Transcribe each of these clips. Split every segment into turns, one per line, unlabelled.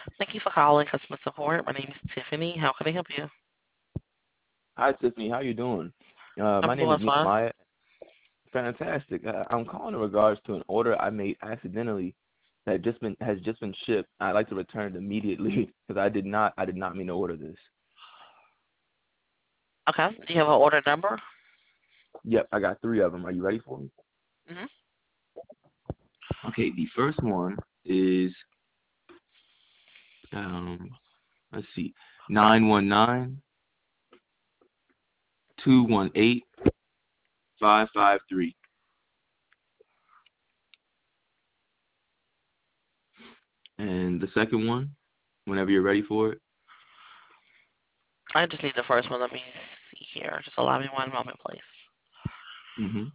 Thank you for calling customer support. My name is Tiffany. How can I help you?
Hi, Tiffany. How you doing? My
I'm
name is
doing fine.
Nehemiah. Fantastic. I'm calling in regards to an order I made accidentally that just been has just been shipped. I'd like to return it immediately because I did not mean to order this.
Okay. Do you have an order number?
Yep, I got three of them. Are you ready for me?
hmm
Okay, the first one is um let's see, 919-218-553. And the second one, whenever you're ready for it.
I just need the first one. Let me see here. Just allow me one moment, please.
Mm-hmm.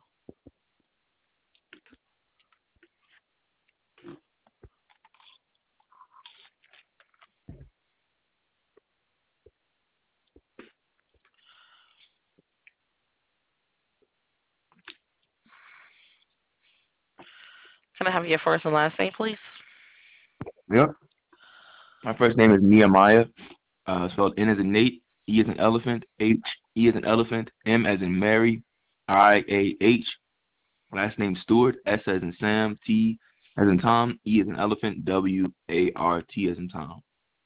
Can I have your first and last name, please?
Yep. My first name is Nehemiah. Spelled N as in Nate, E as in elephant, H, E as in elephant, M as in Mary, I-A-H. Last name Stewart, S as in Sam, T as in Tom, E as in elephant, W-A-R-T as in Tom.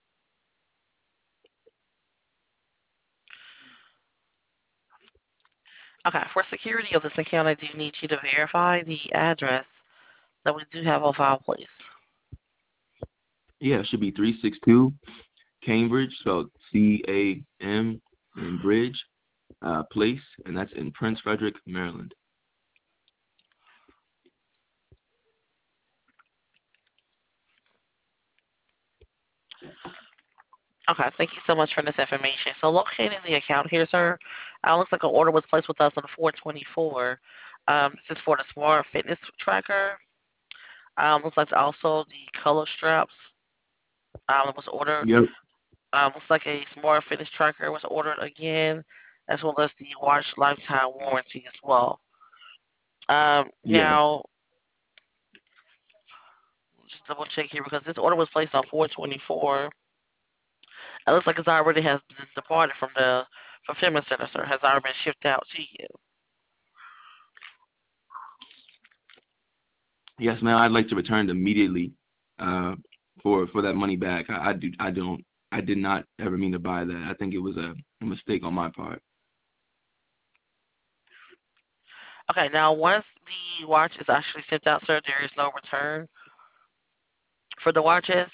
Okay. For security of this account, I do need you to verify the address that we do have on file, please.
Yeah, it should be 362 Cambridge, spelled C-A-M, in Bridge, Place, and that's in Prince Frederick, Maryland.
Okay. Thank you so much for this information. So locating the account here, sir, looks like an order was placed with us on 424. This is for the Smart Fitness Tracker. Looks like also the color straps. It was ordered.
Yep.
Looks like a Smart Fitness Tracker was ordered again, as well as the watch lifetime warranty as well.
Yeah.
Now, just double check here because this order was placed on 424. It looks like it already has departed from the fulfillment center, sir. Has already been shipped out to you.
Yes, ma'am. I'd like to return it immediately uh, for that money back. I did not ever mean to buy that. I think it was a mistake on my part.
Okay, now once the watch is actually shipped out, sir, there is no return for the watches.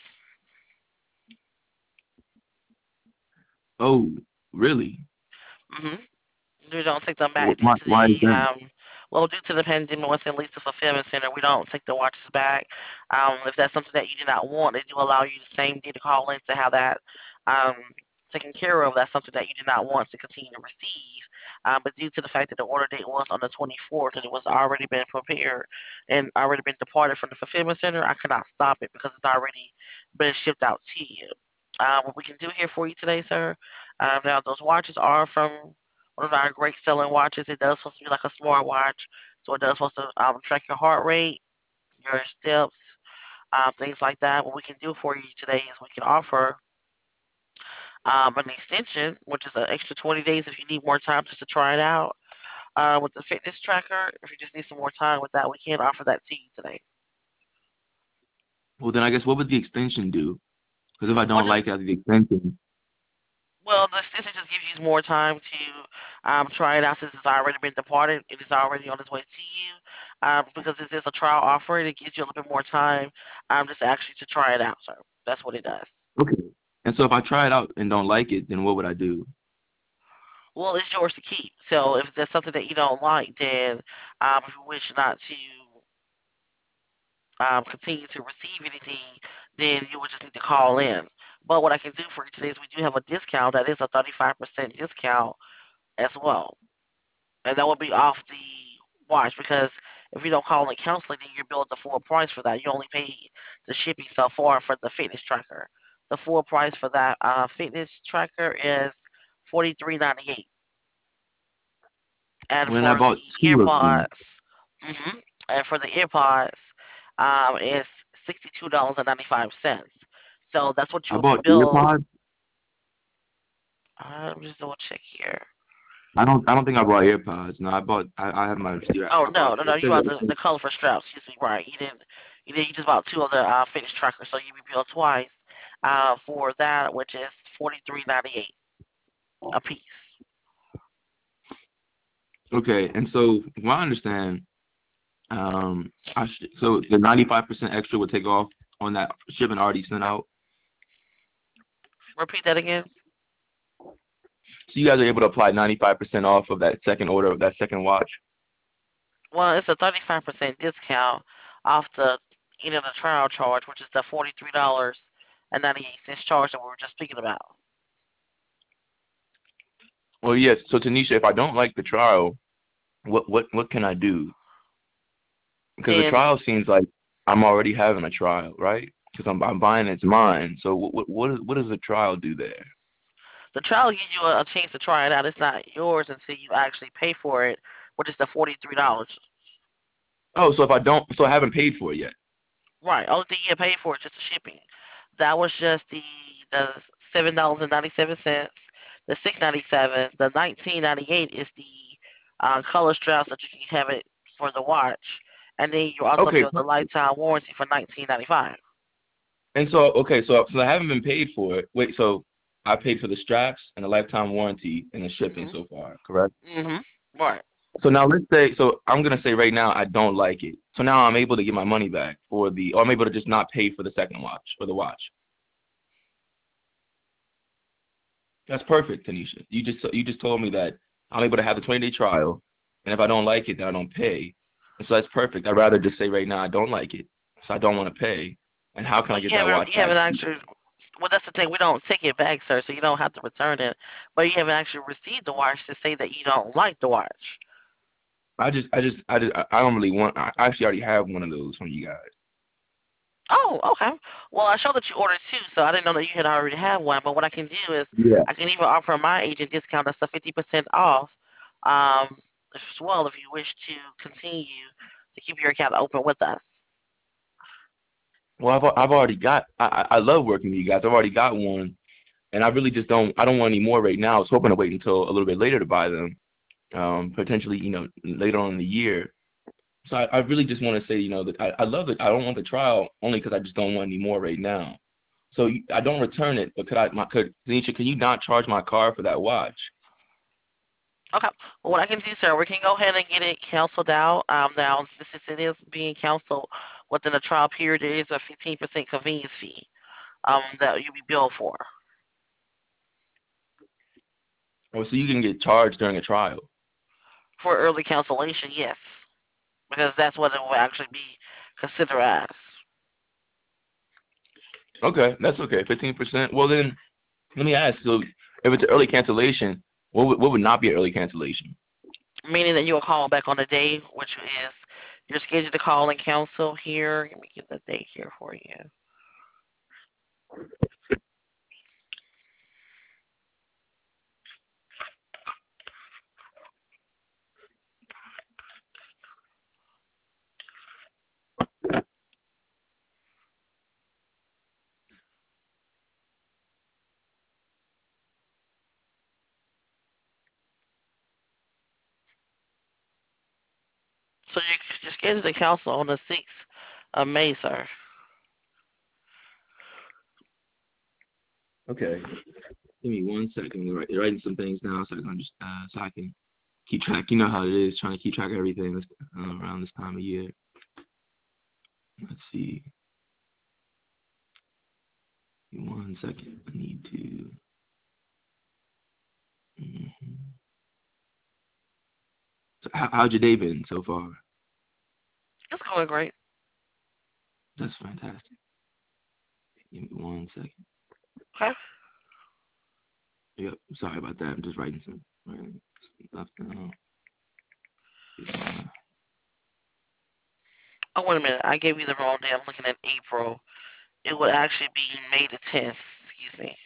Oh, really?
hmm We don't take them back due to
Why is
the
that?
due to the pandemic, once it leaves the fulfillment center, we don't take the watches back. If that's something that you do not want, they do allow you the same day to call in to have that um taken care of. That's something that you do not want to continue to receive. But due to the fact that the order date was on the 24th and it was already been prepared and already been departed from the fulfillment center, I cannot stop it because it's already been shipped out to you. What we can do here for you today, sir. Now those watches are from one of our great selling watches. It does supposed to be like a smart watch, so it does supposed to track your heart rate, your steps, things like that. What we can do for you today is we can offer an extension, which is an extra 20 days if you need more time just to try it out. With the fitness tracker, if you just need some more time with that, we can offer that to you today.
Well, then I guess what would the extension do? Because if I
Or
don't
just
like it as the extension,
Well, the extension just gives you more time to try it out since it's already been departed. It is already on its way to you. Because this is a trial offer, it gives you a little bit more time just actually to try it out, sir. That's what it does.
okay. And so if I try it out and don't like it, then what would I do?
Well, it's yours to keep. So if there's something that you don't like, then if you wish not to continue to receive anything, then you would just need to call in. But what I can do for you today is we do have a discount that is a 35% discount as well. And that would be off the watch because if you don't call and cancel it, then you're billed the full price for that. You only pay the shipping so far for the fitness tracker. The full price for that fitness tracker is $43.98, and
When I
for
bought
the
two of
earpods,
them,
and for the earpods, is $62.95. So that's what you
I
will be
bought
billed.
earpods.
Let me just double check here.
I don't think I bought AirPods. No, I have my receipt.
Oh
I bought
no,
it
you
says
bought
that.
the colorful straps. Excuse me, right? You just bought two of the fitness trackers, so you be billed twice for that, which is $43.98 a piece.
Okay, and so from what I understand, so the 95% extra would take off on that shipment already sent out.
Repeat that again.
So you guys are able to apply 95% off of that second order of that second watch.
Well, it's a 35% discount off the trial charge, which is the $43.98 charge that we were just speaking about.
Well, yes. So Tanisha, if I don't like the trial, what can I do? Because the
Then
trial seems like I'm already having a trial, right? Because I'm buying it's mine. So what does the trial do there?
the trial gives you a chance to try it out. It's not yours until you actually pay for it, which is the $43.
Oh, so if I don't, so I haven't paid for it yet.
Right. Only thing you pay for is just the shipping. That was just the $7.97, the $6.97, the $19.98 is the color straps that you can have it for the watch, and then you also
Okay,
build the lifetime warranty for $19.95.
and so okay, so I haven't been paid for it. Wait, so I paid for the straps and the lifetime warranty and the shipping
Mhm.
so far, correct?
Mhm. Right.
So now let's say, so I'm gonna say right now I don't like it. So now I'm able to get my money back or I'm able to just not pay for the second watch or the watch. That's perfect, Tanisha. You just told me that I'm able to have the 20-day trial, and if I don't like it, then I don't pay. And so that's perfect. I'd rather just say right now I don't like it, so I don't want to pay. And how can
Well,
I get that watch
you
back?
haven't actually. Well, that's the thing. We don't take it back, sir, so you don't have to return it. But you haven't actually received the watch to say that you don't like the watch.
I don't really want. I actually already have one of those from you guys.
Oh, okay. Well, I saw that you ordered two, so I didn't know that you had already had one. But what I can do is
Yeah.
I can even offer my agent discount that's a 50% off, um, as well if you wish to continue to keep your account open with us.
Well, I've already got. I love working with you guys. I've already got one, and I really just don't. I don't want any more right now. I was hoping to wait until a little bit later to buy them. Potentially, later on in the year. So I really just want to say, that I love it. I don't want the trial only because I just don't want any more right now. So I don't return it, but Tanisha, can you not charge my car for that watch?
Okay. Well, what I can do, sir, we can go ahead and get it canceled out. Now, since it is being canceled within a trial period, there is a 15% convenience fee that you'll be billed for.
Or so you can get charged during a trial.
For early cancellation, yes, because that's what it will actually be considered as.
Okay, that's okay. 15%. Well then, let me ask. So if it's an early cancellation, what would not be an early cancellation?
Meaning that you will call back on the day, which is you're scheduled to call and cancel here. Let me get the date here for you. So you're scheduled to cancel on the 6th of May, sir.
Okay. Give me 1 second. Writing some things down so I can so I can keep track. You know how it is, trying to keep track of everything around this time of year. Let's see. Give me 1 second. I need to. Mhm. So how's your day been so far?
It's going great.
That's fantastic. Give me 1 second.
Okay.
Yep. Sorry about that. I'm just writing some stuff down.
Oh, wait a minute. I gave you the wrong day. I'm looking at April. It would actually be May the 10th. Excuse me.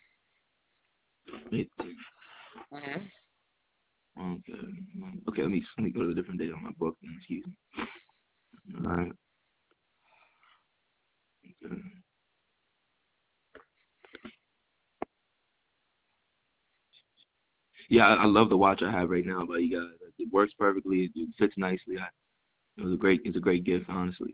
Wait,
Hmm.
okay. Okay. Let me go to a different date on my book. Excuse me. All right. Okay. Yeah, I love the watch I have right now by you guys. It works perfectly. It fits nicely. It's a great gift, honestly.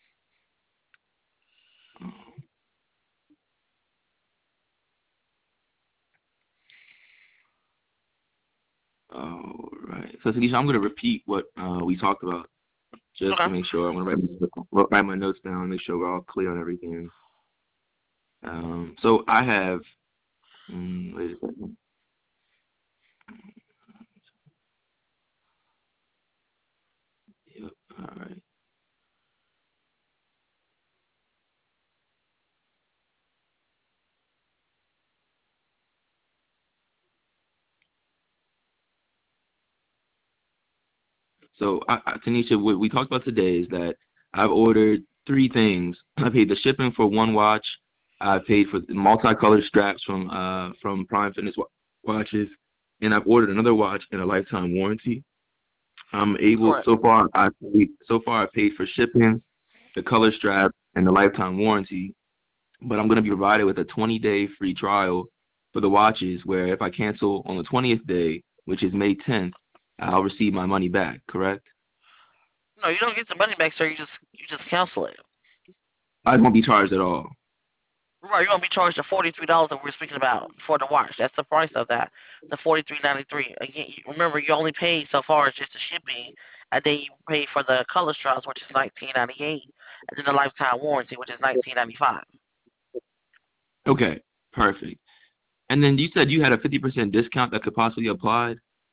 All right. So, Tanisha, I'm going to repeat what we talked about just to
Okay.
make sure. I'm going to write my notes down, make sure we're all clear on everything. So I have, wait a second. Yep. All right. So, Tanisha, what we talked about today is that I've ordered three things. I paid the shipping for one watch. I paid for the multicolored straps from Prime Fitness watches, and I've ordered another watch and a lifetime warranty. I'm able
Correct.
so far I paid for shipping, the color strap, and the lifetime warranty. But I'm going to be provided with a 20-day free trial for the watches, where if I cancel on the 20th day, which is May 10th, I'll receive my money back. Correct?
No, you don't get the money back, sir. You just cancel it.
I won't be charged at all.
Right, you're gonna be charged the $43 that we're speaking about for the watch. That's the price of that, the 43.93. Again, remember you only paid so far as just the shipping, and then you pay for the color straps, which is 19.98, and then the lifetime warranty, which is 19.95.
Okay, perfect. And then you said you had a 50% discount that could possibly apply.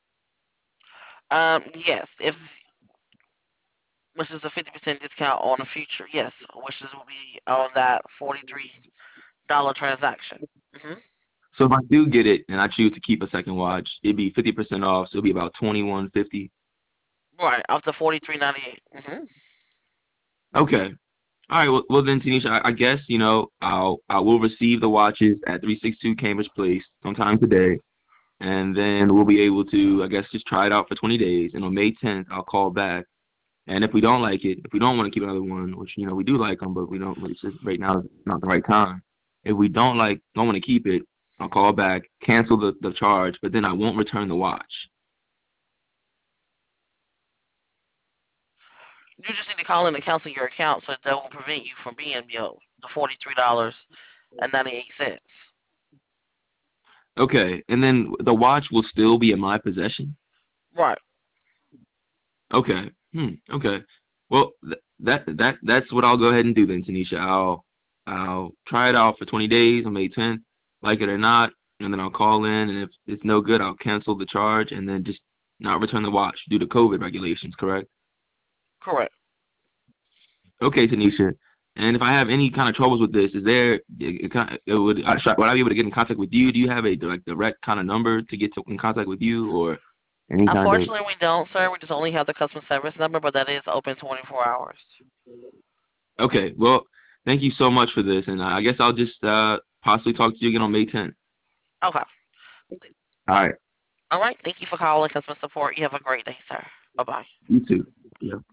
Yes, if which is a 50% discount on the future. Yes, which is will be on that $43 transaction. Mhm.
So if I do get it and I choose to keep a second watch, it'd be 50% off. So it'll be about 21.50.
Right, off the 43.98. Mhm.
Okay. All right. Well then, Tanisha, I guess I will receive the watches at 362 Cambridge Place sometime today, and then we'll be able to, I guess, just try it out for 20 days. And on May 10th, I'll call back. And if we don't like it, if we don't want to keep another one, which we do like them, but we don't. It's just right now is not the right time. If we don't want to keep it, I'll call back, cancel the charge, but then I won't return the watch.
You just need to call in and cancel your account so that will prevent you from being billed the $43.98.
Okay, and then the watch will still be in my possession.
Right.
Okay. Okay. Well, that's what I'll go ahead and do then, Tanisha. I'll try it out for 20 days on May 10th, like it or not, and then I'll call in, and if it's no good, I'll cancel the charge and then just not return the watch due to COVID regulations. Correct?
Correct.
Okay, Tanisha. And if I have any kind of troubles with this, is there would I be able to get in contact with you? Do you have a direct kind of number to get in contact with you, or any kind of?
Unfortunately, we don't, sir. We just only have the customer service number, but that is open 24 hours.
Okay, well, thank you so much for this, and I guess I'll just possibly talk to you again on May 10th.
Okay.
All right,
All right. Thank you for calling customer support. You have a great day, sir. Bye bye.
you too. Yeah.